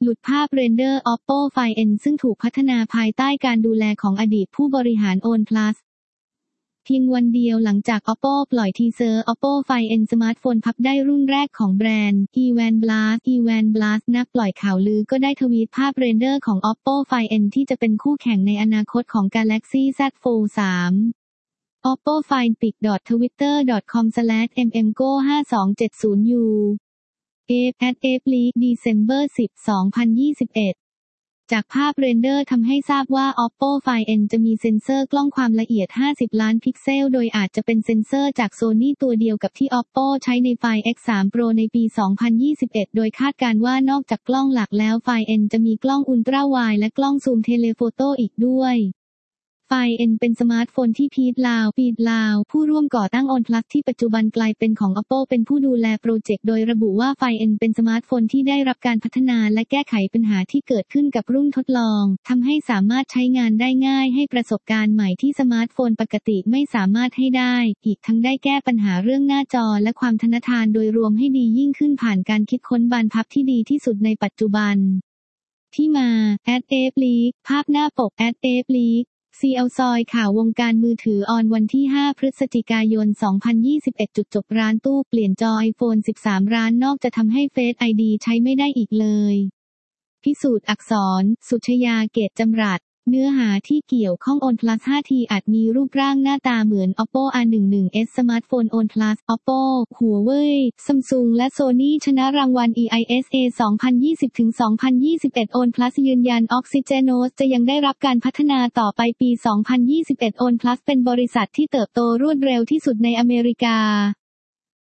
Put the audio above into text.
หลุดภาพเรนเดอร์ Oppo Find N ซึ่งถูกพัฒนาภายใต้การดูแลของอดีตผู้บริหาร OnePlus เพียงวันเดียวหลังจาก Oppo ปล่อยทีเซอร์ Oppo Find N สมาร์ทโฟนพับได้รุ่นแรกของแบรนด์ Evan Blast นักปล่อยข่าวลือก็ได้ทวีตภาพเรนเดอร์ของ Oppo Find N ที่จะเป็นคู่แข่งในอนาคตของ Galaxy Z Fold 3 Oppo Find pic.twitter.com/mmgo5270u @leak December 10, 2021จากภาพเรนเดอร์ทำให้ทราบว่า Oppo Find N จะมีเซ็นเซอร์กล้องความละเอียด 50 ล้านพิกเซลโดยอาจจะเป็นเซ็นเซอร์จาก Sony ตัวเดียวกับที่ Oppo ใช้ใน Find X3 Pro ในปี 2021 โดยคาดการณ์ว่านอกจากกล้องหลักแล้ว Find N จะมีกล้องอุลตร้าไวด์และกล้องซูมเทเลโฟโต้อีกด้วย Find N เป็นสมาร์ทโฟนที่ปีดลาวผู้ร่วมก่อตั้ง OnePlus ที่ปัจจุบันกลายเป็นของ Oppo เป็นผู้ดูแลโปรเจกต์โดยระบุว่า Find N เป็นสมาร์ทโฟนที่ได้รับการพัฒนาและแก้ไขปัญหาที่เกิดขึ้นกับรุ่นทดลองทำให้สามารถใช้งานได้ง่ายให้ประสบการณ์ใหม่ที่สมาร์ทโฟนปกติไม่สามารถให้ได้อีกทั้งได้แก้ปัญหาเรื่องหน้าจอและความทนทานโดยรวมให้ดียิ่งขึ้นผ่านการคิดค้นบานพับที่ดีที่สุดในปัจจุบันที่มา @leak ภาพหน้าปก @leak CL ซอยข่าววงการมือถือออนวันที่ 5 พฤศจิกายน 2021 จุดจบร้านตู้เปลี่ยนจอ iPhone 13 ร้านนอกจะทำให้ Face ID ใช้ไม่ได้อีกเลยพิสูจน์อักษรสุชยาเกตจำรัดเนื้อหาที่เกี่ยวข้อง OnePlus 5T อาจมีรูปร่างหน้าตาเหมือน Oppo R11s สมาร์ทโฟน OnePlus Oppo Huawei Samsung และ Sony ชนะรางวัล EISA 2020-2021 OnePlus ยืนยัน Oxygenos จะยังได้รับการพัฒนาต่อไปปี 2021 OnePlus เป็นบริษัทที่เติบโตรวดเร็วที่สุดในอเมริกา